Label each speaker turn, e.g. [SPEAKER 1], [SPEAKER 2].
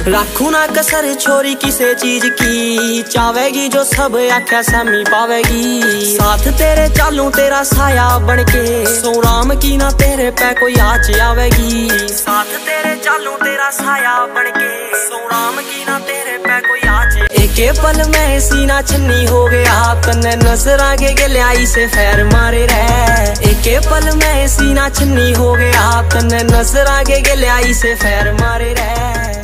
[SPEAKER 1] राखू ना कसर छोरी किसे चीज की, चावेगी जो सब आख्या समी पावेगी। साथ तेरे चालू तेरा साया बनके, सो राम की ना तेरे पे कोई आँच आवेगी। साथ तेरे चालू तेरा साया बनके, सो राम की ना तेरे पे कोई आँच। एके पल में सीना छन्नी हो गया, तन्ने नजर आगे गलियाई से फैर मारे रह। एके पल में सीना छन्नी हो गया, तन्ने नजर आगे गलियाई से फैर मारे रह।